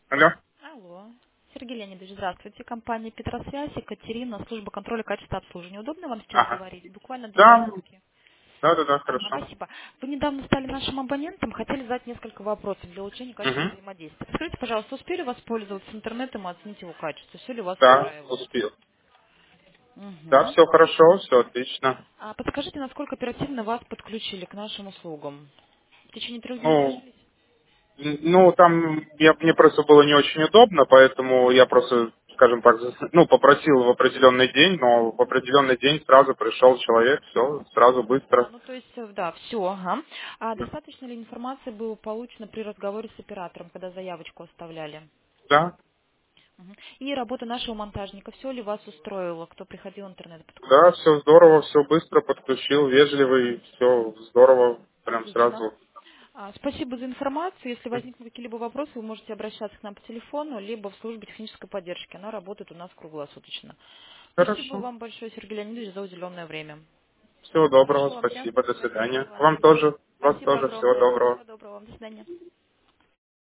Алло. Алло. Сергей Леонидович, здравствуйте. Компания Петросвязь, Екатерина, служба контроля качества обслуживания. Удобно вам сейчас Ага. говорить? Буквально две Да, минутки. да, Ага, хорошо. спасибо. Вы недавно стали нашим абонентом, хотели задать несколько вопросов для улучшения качества Угу. взаимодействия. Скажите, пожалуйста, успели воспользоваться интернетом и оценить его качество? Все ли вас Да, устраивает? успел. Да, Угу. все хорошо, все отлично. А подскажите, насколько оперативно вас подключили к нашим услугам? В течение 3 дней Ну, решились? ну там мне просто было не очень удобно, поэтому я просто, скажем так, ну, попросил в определенный день, но в определенный день сразу пришел человек, все, сразу быстро. Ну, то есть, да, все, ага. А достаточно ли информации было получено при разговоре с оператором, когда заявочку оставляли? Да, Мгм. И работа нашего монтажника, все ли вас устроило, кто приходил в интернет да, подключить? все здорово, все быстро подключил, вежливый, все здорово, прям Отлично. сразу. Спасибо за информацию. Если возникнут какие-либо вопросы, вы можете обращаться к нам по телефону, либо в службу технической поддержки. Она работает у нас круглосуточно. Спасибо Хорошо. вам большое, Сергей Леонидович, за уделенное время. Всего доброго, Хорошего вам дня. спасибо, до свидания. Спасибо. До Вам свидания. тоже, вас Спасибо тоже, всего огромное. доброго. Всего доброго вам. До свидания.